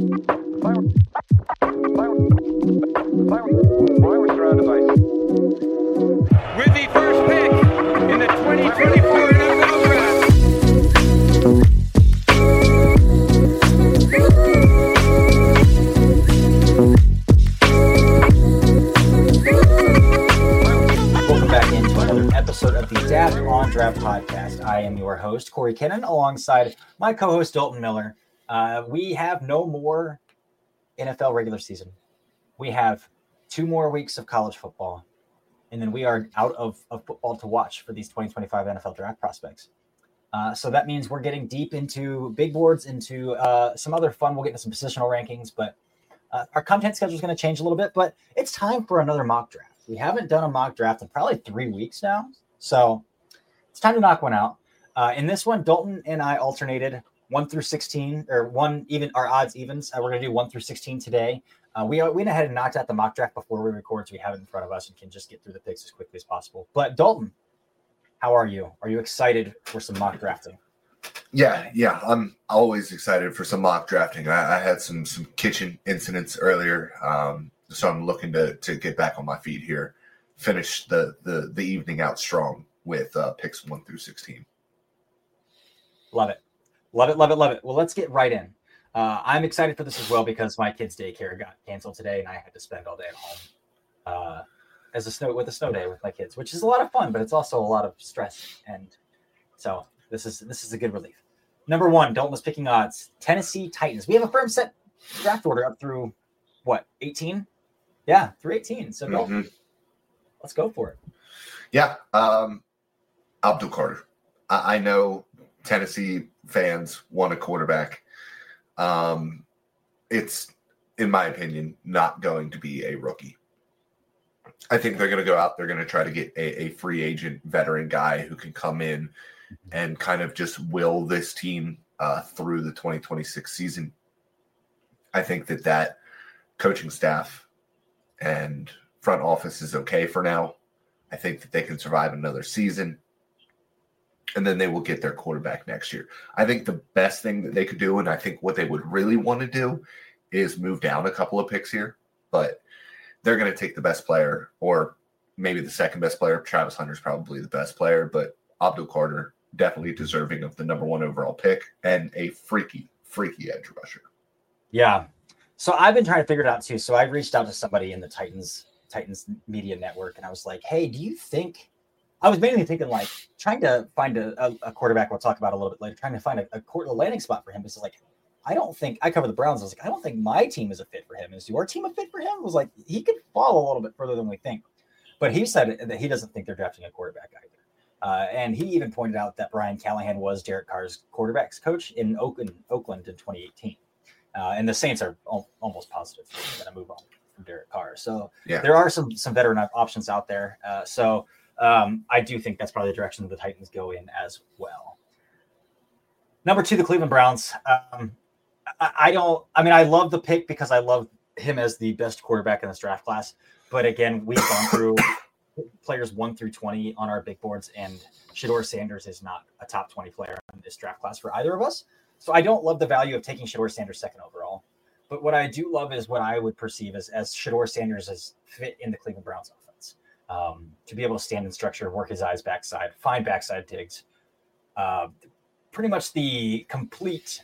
With the first pick in the 2024 NFL Draft. Welcome back into another episode of the Daft on Draft podcast. I am your host, Corey Kennan, alongside my co-host, Dalton Miller. We have no more NFL regular season. We have 2 more weeks of college football, and then we are out of football to watch for these 2025 NFL draft prospects. So that means we're getting deep into big boards, into some other fun. We'll get into some positional rankings, but our content schedule is going to change a little bit, but it's time for another mock draft. We haven't done a mock draft in probably 3 weeks now, so it's time to knock one out. In this one, Dalton and I alternated 1 through 16, or our odds evens. We're going to do 1 through 16 today. We went ahead and knocked out the mock draft before we record, so we have it in front of us and can just get through the picks as quickly as possible. But Dalton, how are you? Are you excited for some mock drafting? Yeah. I'm always excited for some mock drafting. I had some kitchen incidents earlier, so I'm looking to get back on my feet here, finish the evening out strong with picks 1 through 16. Love it. Well, let's get right in. I'm excited for this as well because my kid's daycare got canceled today, and I had to spend all day at home with a snow day with my kids, which is a lot of fun, but it's also a lot of stress. And so this is a good relief. Number 1, Dalton was picking odds. Tennessee Titans. We have a firm set draft order up through 18? Yeah, through 18. So Dalton, let's go for it. Yeah, Abdul Carter. I know Tennessee fans want a quarterback. It's, in my opinion, not going to be a rookie. I think they're going to go out. They're going to try to get a free agent veteran guy who can come in and kind of just will this team through the 2026 season. I think that coaching staff and front office is okay for now. I think that they can survive another season, and then they will get their quarterback next year. I think the best thing that they could do, and I think what they would really want to do, is move down a couple of picks here. But they're going to take the best player, or maybe the second best player. Travis Hunter's probably the best player, but Abdul Carter definitely deserving of the number 1 overall pick and a freaky edge rusher. Yeah. So I've been trying to figure it out too. So I reached out to somebody in the Titans media network, and I was like, hey, do you think – I was mainly thinking trying to find a quarterback we'll talk about a little bit later, trying to find a landing spot for him. Because I don't think – I cover the Browns. I was like, I don't think my team is a fit for him. Is your team a fit for him? I was like, he could fall a little bit further than we think. But he said that he doesn't think they're drafting a quarterback either. And he even pointed out that Brian Callahan was Derek Carr's quarterbacks coach in Oakland in 2018. And the Saints are almost positive they're going to move on from Derek Carr. So There are some veteran options out there. I do think that's probably the direction the Titans go in as well. Number 2, the Cleveland Browns. I love the pick because I love him as the best quarterback in this draft class. But again, we've gone through players 1 through 20 on our big boards, and Shedeur Sanders is not a top 20 player in this draft class for either of us. So I don't love the value of taking Shedeur Sanders 2nd overall. But what I do love is what I would perceive as Shedeur Sanders as fit in the Cleveland Browns offense. To be able to stand in structure, work his eyes backside, find backside digs. Pretty much the complete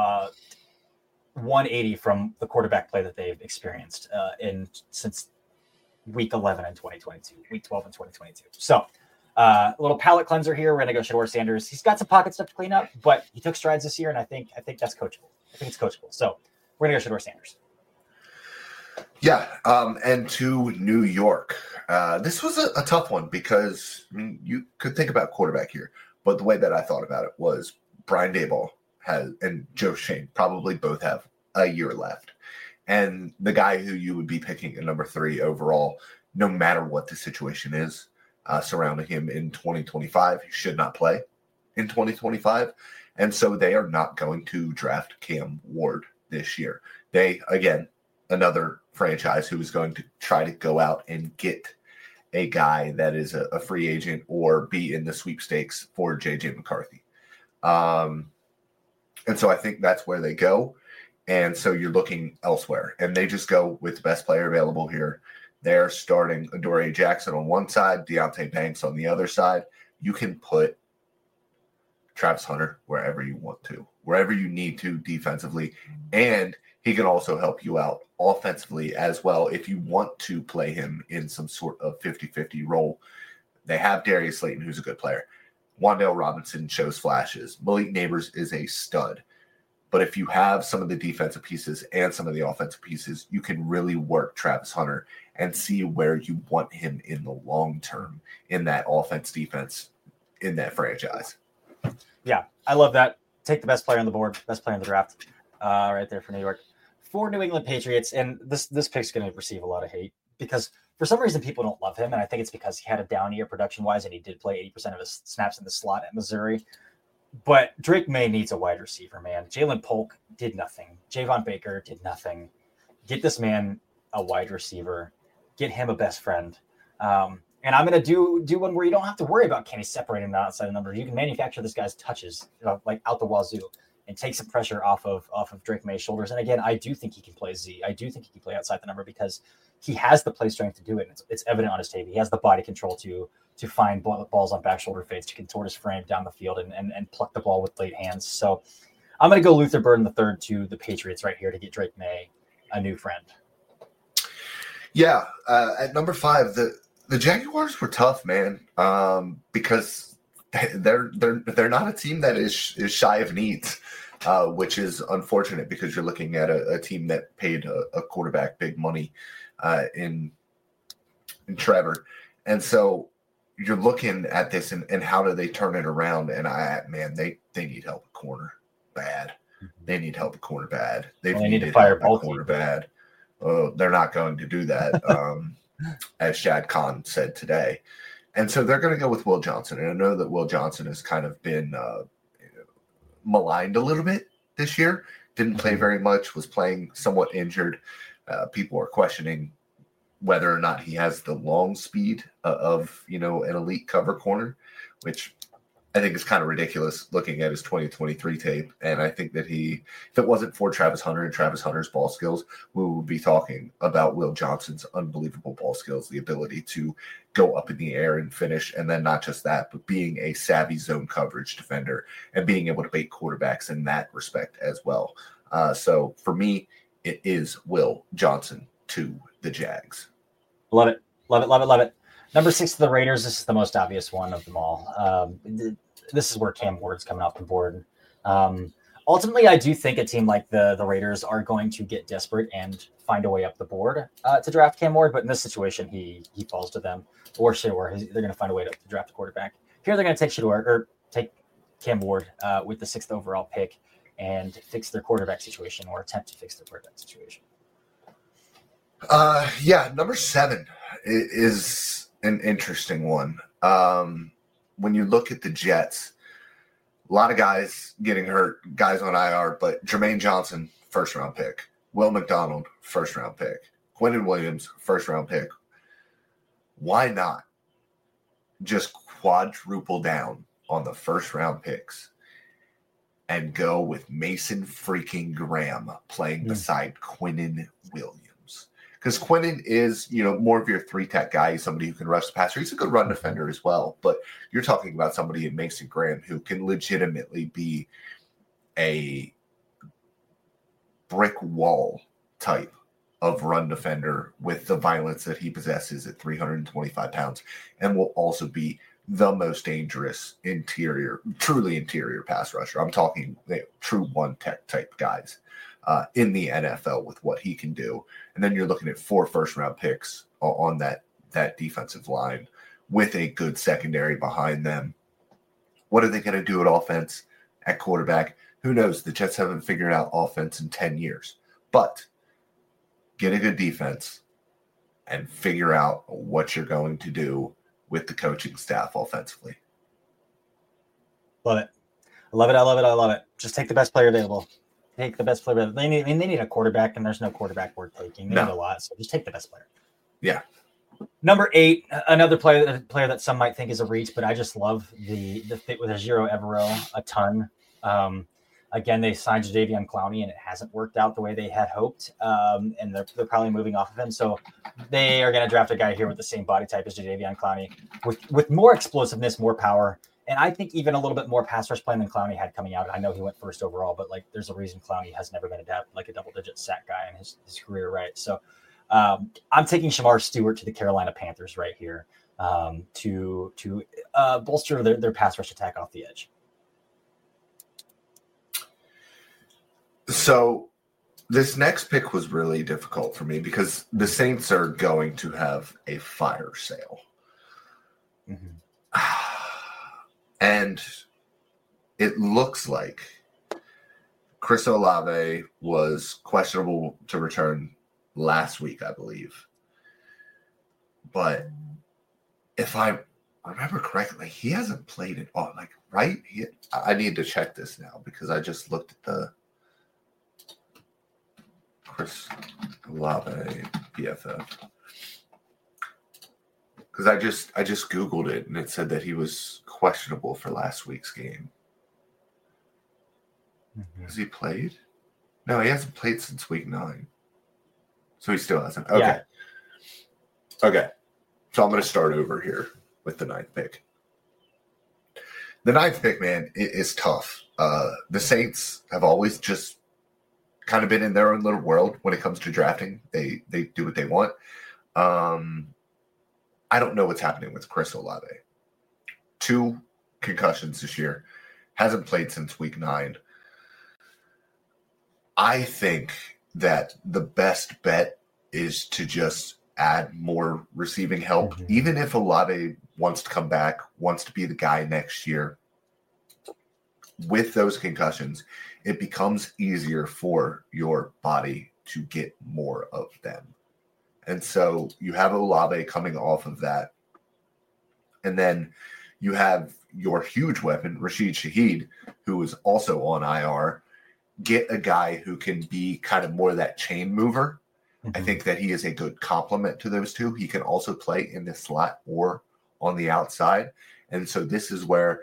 180 from the quarterback play that they've experienced since week 11 in 2022, week 12 in 2022. So a little palate cleanser here. We're going to go Shedeur Sanders. He's got some pocket stuff to clean up, but he took strides this year, and I think that's coachable. I think it's coachable. So we're going to go Shedeur Sanders. Yeah, and to New York. This was a tough one because you could think about quarterback here, but the way that I thought about it was Brian Daboll and Joe Schoen probably both have a year left. And the guy who you would be picking at number 3 overall, no matter what the situation is surrounding him in 2025, he should not play in 2025. And so they are not going to draft Cam Ward this year. They, again, another franchise who is going to try to go out and get a guy that is a free agent or be in the sweepstakes for J.J. McCarthy. And so I think that's where they go. And so you're looking elsewhere, and they just go with the best player available here. They're starting Adoree Jackson on one side, Deonte Banks on the other side. You can put Travis Hunter wherever you want to, wherever you need to defensively. And he can also help you out offensively as well if you want to play him in some sort of 50-50 role. They have Darius Slayton, who's a good player. Wan'Dale Robinson shows flashes. Malik Neighbors is a stud. But if you have some of the defensive pieces and some of the offensive pieces, you can really work Travis Hunter and see where you want him in the long term in that offense, defense, in that franchise. Yeah, I love that. Take the best player on the board, best player in the draft, right there for New York. For New England Patriots, and this pick's going to receive a lot of hate because for some reason people don't love him, and I think it's because he had a down year production-wise, and he did play 80% of his snaps in the slot at Missouri. But Drake May needs a wide receiver, man. Jalen Polk did nothing. Javon Baker did nothing. Get this man a wide receiver. Get him a best friend. And I'm going to do one where you don't have to worry about Kenny separating the outside of numbers. You can manufacture this guy's touches, like out the wazoo, and take some pressure off of Drake May's shoulders. And again, I do think he can play Z. I do think he can play outside the number because he has the play strength to do it. It's evident on his tape. He has the body control to find balls on back shoulder fades, to contort his frame down the field and pluck the ball with late hands. So I'm going to go Luther Burden III to the Patriots right here to get Drake May a new friend. Yeah, at number 5, the Jaguars were tough, man, because they're not a team that is shy of needs, which is unfortunate because you're looking at a team that paid a quarterback big money in Trevor, and so you're looking at this and how do they turn it around? And they need help at corner bad. They need help at corner bad. They need to fire both corner bad. They're not going to do that, as Shad Khan said today. And so they're going to go with Will Johnson. And I know that Will Johnson has kind of been maligned a little bit this year. Didn't play very much, was playing somewhat injured. People are questioning whether or not he has the long speed of, an elite cover corner, which I think is kind of ridiculous looking at his 2023 tape. And I think that if it wasn't for Travis Hunter and Travis Hunter's ball skills, we would be talking about Will Johnson's unbelievable ball skills, the ability to go up in the air and finish. And then not just that, but being a savvy zone coverage defender and being able to bait quarterbacks in that respect as well. So for me, it is Will Johnson to the Jags. Love it. Love it. Love it. Love it. Number 6 to the Raiders. This is the most obvious one of them all. This is where Cam Ward's coming off the board. Ultimately, I do think a team like the Raiders are going to get desperate and find a way up the board to draft Cam Ward. But in this situation, he falls to them. Or Shedeur. They're going to find a way to draft a quarterback. Here, they're going to take Cam Ward with the 6th overall pick and fix their quarterback situation or attempt to fix their quarterback situation. Number 7 is an interesting one. When you look at the Jets, a lot of guys getting hurt, guys on IR, but Jermaine Johnson, first-round pick. Will McDonald, first-round pick. Quinnen Williams, first-round pick. Why not just quadruple down on the first-round picks and go with Mason freaking Graham playing beside Quinnen Williams? Because Quinnen is, more of your 3-tech guy, somebody who can rush the passer. He's a good run defender as well. But you're talking about somebody in Mason Graham who can legitimately be a brick wall type of run defender with the violence that he possesses at 325 pounds and will also be the most dangerous truly interior pass rusher. I'm talking true 1-tech type guys. In the NFL with what he can do. And then you're looking at 4 first-round picks on that defensive line with a good secondary behind them. What are they going to do at offense, at quarterback? Who knows? The Jets haven't figured out offense in 10 years. But get a good defense and figure out what you're going to do with the coaching staff offensively. Love it. I love it. I love it. I love it. Just take the best player available. Take the best player. They need a quarterback, and there's no quarterback worth taking. They need a lot, so just take the best player. Yeah. Number 8, another player that some might think is a reach, but I just love the fit with Ejiro Evero a ton. Again, they signed Jadeveon Clowney, and it hasn't worked out the way they had hoped. And they're probably moving off of him. So they are going to draft a guy here with the same body type as Jadeveon Clowney, with more explosiveness, more power, and I think even a little bit more pass rush plan than Clowney had coming out. I know he went first overall, but like there's a reason Clowney has never been a double-digit sack guy in his career, right? So I'm taking Shamar Stewart to the Carolina Panthers right here to bolster their pass rush attack off the edge. So this next pick was really difficult for me because the Saints are going to have a fire sale. Mm-hmm. And it looks like Chris Olave was questionable to return last week, I believe. But if I remember correctly, he hasn't played at all. Like, right? I need to check this now because I just looked at the Chris Olave PFF. Because I just Googled it and it said that he was questionable for last week's game. Mm-hmm. Has he played? No, he hasn't played since week 9. So he still hasn't. Okay. Yeah. Okay. So I'm going to start over here with the 9th pick. The 9th pick, man, is tough. The Saints have always just kind of been in their own little world when it comes to drafting. They do what they want. I don't know what's happening with Chris Olave. 2 concussions this year. Hasn't played since week 9. I think that the best bet is to just add more receiving help. Mm-hmm. Even if Olave wants to come back, wants to be the guy next year, with those concussions, it becomes easier for your body to get more of them. And so you have Olave coming off of that. And then you have your huge weapon, Rashid Shaheed, who is also on IR. Get a guy who can be kind of more of that chain mover. Mm-hmm. I think that he is a good complement to those two. He can also play in the slot or on the outside. And so this is where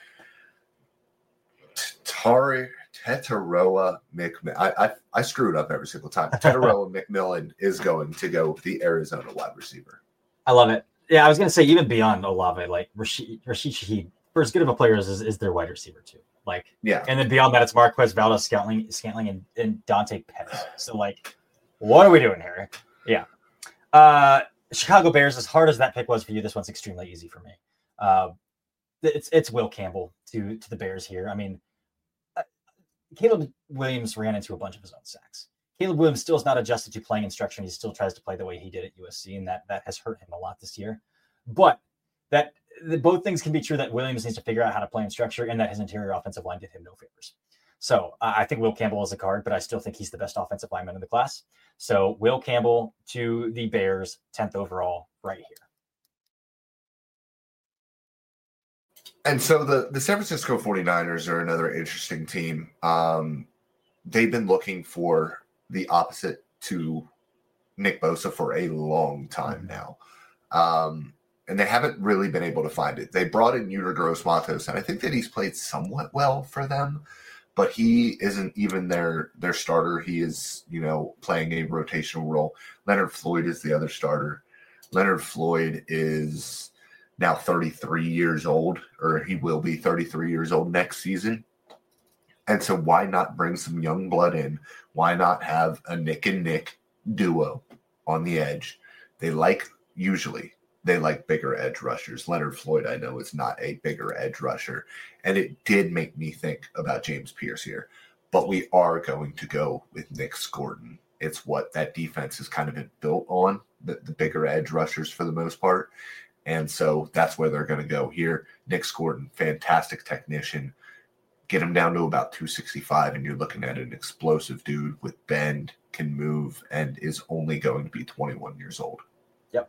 Tetaroa McMillan. I screw it up every single time. Tetaroa McMillan is going to go with the Arizona wide receiver. I love it. Yeah, I was going to say even beyond Olave, like Rashid Shaheed, for as good of a player as is their wide receiver too. Like, yeah, and then beyond that, it's Marquez Valdes-Scantling, and Dante Pettis. So like, what are we doing here? Yeah. Chicago Bears, as hard as that pick was for you, this one's extremely easy for me. It's Will Campbell to the Bears here. I mean, Caleb Williams ran into a bunch of his own sacks. Caleb Williams still is not adjusted to playing instruction. He still tries to play the way he did at USC, and that has hurt him a lot this year. But both things can be true, that Williams needs to figure out how to play in structure, and that his interior offensive line did him no favors. So I think Will Campbell is a card, but I still think he's the best offensive lineman in the class. So Will Campbell to the Bears, 10th overall, right here. And so the San Francisco 49ers are another interesting team. They've been looking for the opposite to Nick Bosa for a long time now. And they haven't really been able to find it. They brought in Yetur Gross-Matos, and I think that he's played somewhat well for them, but he isn't even their starter. He is, playing a rotational role. Leonard Floyd is the other starter. Leonard Floyd is now 33 years old, or he will be 33 years old next season. And so why not bring some young blood in? Why not have a Nick and Nick duo on the edge? They like bigger edge rushers. Leonard Floyd, I know, is not a bigger edge rusher. And it did make me think about James Pierce here. But we are going to go with Nick Scordon. It's what that defense has kind of been built on, the bigger edge rushers for the most part. And so that's where they're going to go here. Nick Scordon, fantastic technician. Get him down to about 265, and you're looking at an explosive dude with bend, can move, and is only going to be 21 years old. Yep.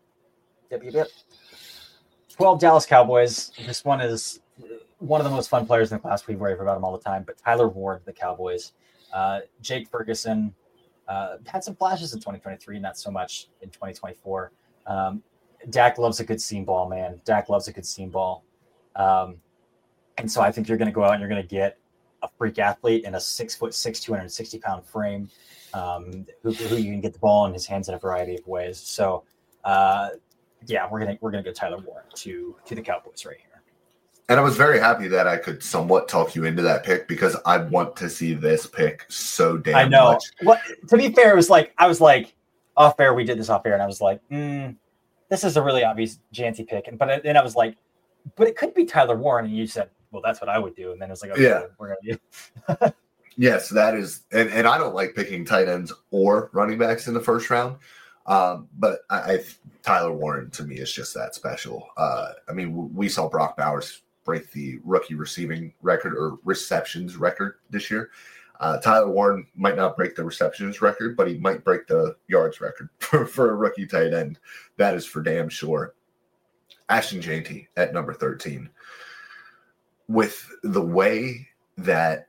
12 Dallas Cowboys. This one is one of the most fun players in the class. We rave about him all the time. But Tyler Ward, the Cowboys. Jake Ferguson had some flashes in 2023, not so much in 2024. Dak loves a good seam ball, man. Dak loves a good seam ball. And so I think you're going to go out and you're going to get a freak athlete in a 6'6", 260-pound frame, who you can get the ball in his hands in a variety of ways. So, yeah, we're gonna go Tyler Warren to the Cowboys right here. And I was very happy that I could somewhat talk you into that pick because I want to see this pick so damn I know. much. What, to be fair, I was like off air. We did this off air, and I was like, this is a really obvious Janty pick. But then I was like, but it could be Tyler Warren, and you said, well, that's what I would do. And then it was like, okay, Yeah. we're gonna do. Yes, that is, and I don't like picking tight ends or running backs in the first round. But Tyler Warren to me is just that special. I mean, we saw Brock Bowers break the rookie receiving record or receptions record this year. Tyler Warren might not break the receptions record, but he might break the yards record for a rookie tight end. That is for damn sure. Ashton Janty at number 13. With the way that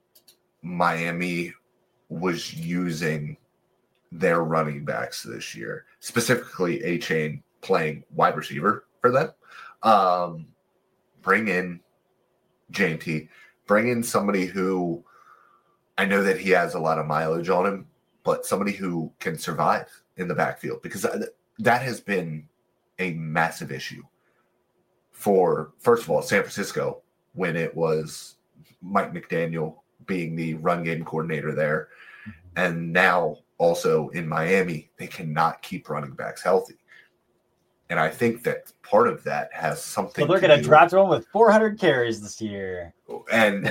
Miami was using their running backs this year, specifically A-Chain playing wide receiver for them, bring in Janty, bring in somebody who I know that he has a lot of mileage on him, but somebody who can survive in the backfield, because that has been a massive issue for, first of all, San Francisco when it was Mike McDaniel being the run game coordinator there. And now also in Miami, they cannot keep running backs healthy. And I think that part of that has something. So they're going to draft one with 400 carries this year, and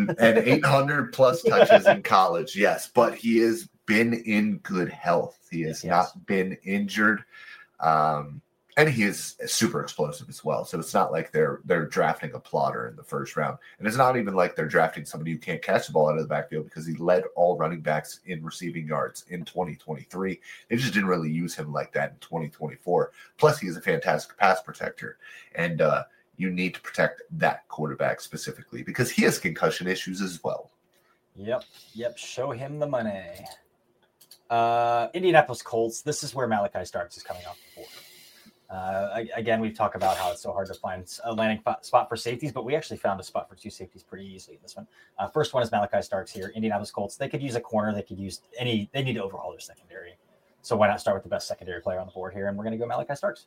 800 plus touches in college. Yes, but he has been in good health. He has not been injured, and he is super explosive as well. So it's not like they're drafting a plotter in the first round, and it's not even like they're drafting somebody who can't catch the ball out of the backfield, because he led all running backs in receiving yards in 2023. They just didn't really use him like that in 2024. Plus, he is a fantastic pass protector, and you need to protect that quarterback specifically because he has concussion issues as well. Yep. Show him the money. Indianapolis Colts. This is where Malachi Starks is coming off the board. Again, we've talked about how it's so hard to find a landing spot for safeties, but we actually found a spot for two safeties pretty easily in this one. First one is Malachi Starks here. Indianapolis Colts. They could use a corner. They could use they need to overhaul their secondary. So why not start with the best secondary player on the board here? And we're going to go Malachi Starks.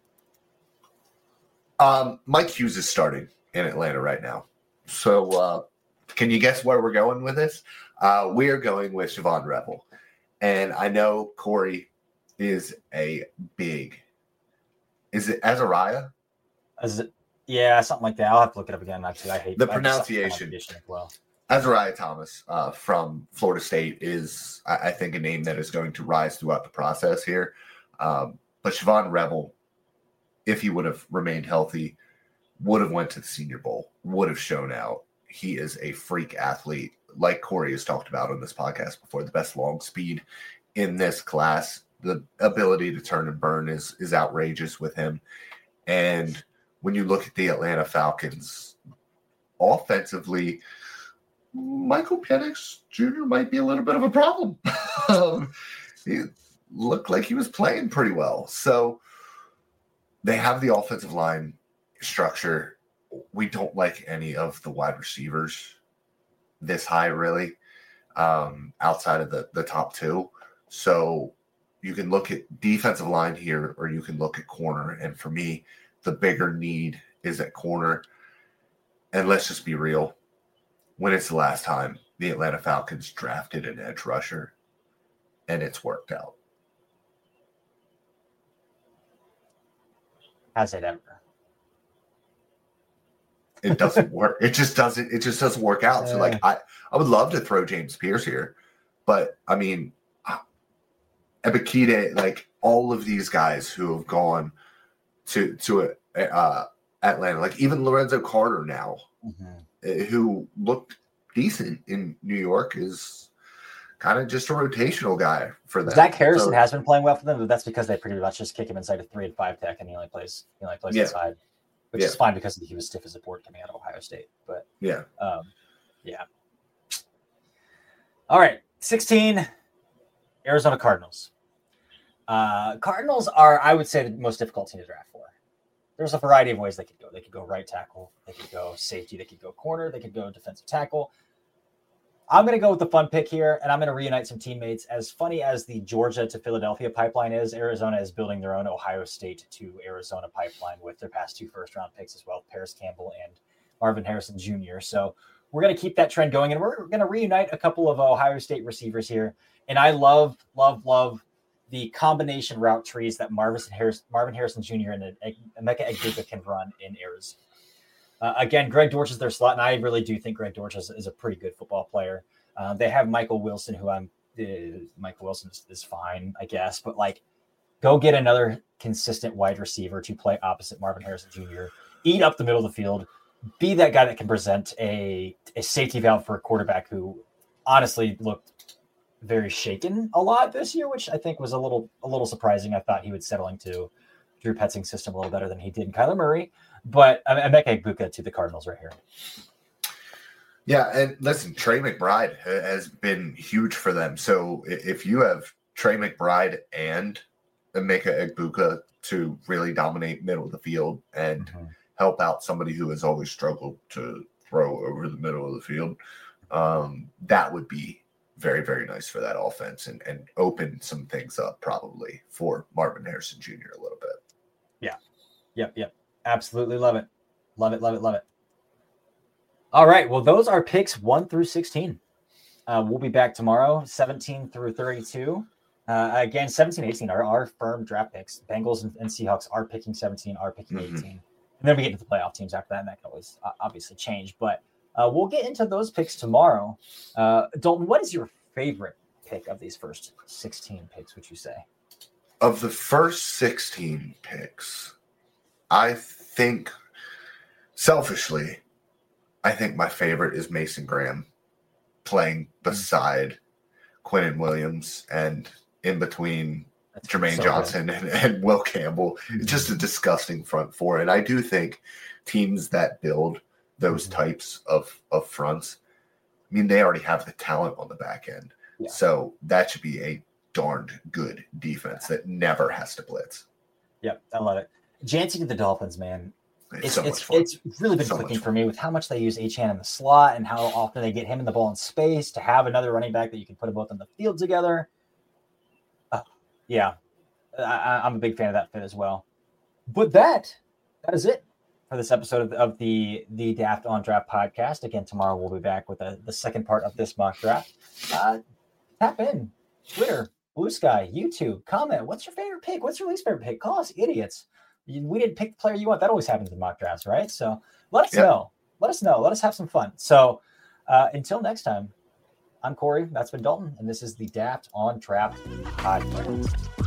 Mike Hughes is starting in Atlanta right now. So can you guess where we're going with this? We are going with Siobhan Revel. And I know Corey is a big. Is it Azariah? Yeah, something like that. I'll have to look it up again. Actually, I hate the pronunciation. As well. Azariah Thomas from Florida State is, I think, a name that is going to rise throughout the process here. But Siobhan Revel, if he would have remained healthy, would have went to the Senior Bowl, would have shown out. He is a freak athlete, like Corey has talked about on this podcast before, the best long speed in this class. The ability to turn and burn is outrageous with him. And when you look at the Atlanta Falcons, offensively, Michael Penix Jr. might be a little bit of a problem. He looked like he was playing pretty well. So they have the offensive line structure. We don't like any of the wide receivers this high, really, outside of the top two. So you can look at defensive line here, or you can look at corner. And for me, the bigger need is at corner. And let's just be real. When it's the last time the Atlanta Falcons drafted an edge rusher, and it's worked out? Has it ever? It doesn't work. It just doesn't work out. So I would love to throw James Pierce here, but I mean, Ebikide, like all of these guys who have gone to Atlanta, like even Lorenzo Carter now, who looked decent in New York, is kind of just a rotational guy for them. Zach Harrison has been playing well for them, but that's because they pretty much just kick him inside a 3 and 5 tech, and he only plays inside, which is fine because he was stiff as a board coming out of Ohio State. But yeah. All right, 16, Arizona Cardinals. Cardinals are, I would say, the most difficult team to draft for. There's a variety of ways they could go. They could go right tackle. They could go safety. They could go corner. They could go defensive tackle. I'm going to go with the fun pick here, and I'm going to reunite some teammates. As funny as the Georgia to Philadelphia pipeline is, Arizona is building their own Ohio State to Arizona pipeline with their past 2 first-round picks as well, Paris Campbell and Marvin Harrison Jr. So we're going to keep that trend going, and we're going to reunite a couple of Ohio State receivers here. And I love the combination route trees that Marvin Harrison Jr. and Emeka Egbuka can run in Arizona. Again, Greg Dortch is their slot, and I really do think Greg Dortch is a pretty good football player. They have Michael Wilson, who Michael Wilson is fine, I guess, but like, go get another consistent wide receiver to play opposite Marvin Harrison Jr., eat up the middle of the field, be that guy that can present a safety valve for a quarterback who honestly looked very shaken a lot this year, which I think was a little surprising. I thought he would settle into Drew Petzing's system a little better than he did in Kyler Murray. But Emeka Egbuka to the Cardinals right here. Yeah, and listen, Trey McBride has been huge for them. So if you have Trey McBride and Emeka Egbuka to really dominate middle of the field and help out somebody who has always struggled to throw over the middle of the field, that would be very, very nice for that offense and open some things up probably for Marvin Harrison Jr. a little bit. Yeah. Yep. Absolutely love it. Love it. All right. Well, those are picks 1 through 16. We'll be back tomorrow, 17 through 32. Again, 17, 18 are our firm draft picks. Bengals and Seahawks are picking 17, are picking 18. And then we get into the playoff teams after that, and that can always obviously change. But we'll get into those picks tomorrow. Dalton, what is your favorite pick of these first 16 picks, would you say? Of the first 16 picks, I think, selfishly, my favorite is Mason Graham playing beside Quinnen Williams and in between Jermaine Johnson and Will Campbell. It's just a disgusting front four. And I do think teams that build those types of fronts, I mean, they already have the talent on the back end. Yeah. So that should be a darned good defense that never has to blitz. Yep, I love it. Jancy to the Dolphins, man. It's really been clicking for me with how much they use Achane in the slot and how often they get him in the ball in space to have another running back that you can put them both on the field together. I'm a big fan of that fit as well. But that is it for this episode of the Daft on Draft podcast. Again, tomorrow we'll be back with the second part of this mock draft. Tap in, Twitter, Blue Sky, YouTube, comment. What's your favorite pick? What's your least favorite pick? Call us idiots. We didn't pick the player you want. That always happens in mock drafts, right? So let us know. Let us know. Let us have some fun. So until next time, I'm Corey. That's been Dalton. And this is the Daft on Draft podcast.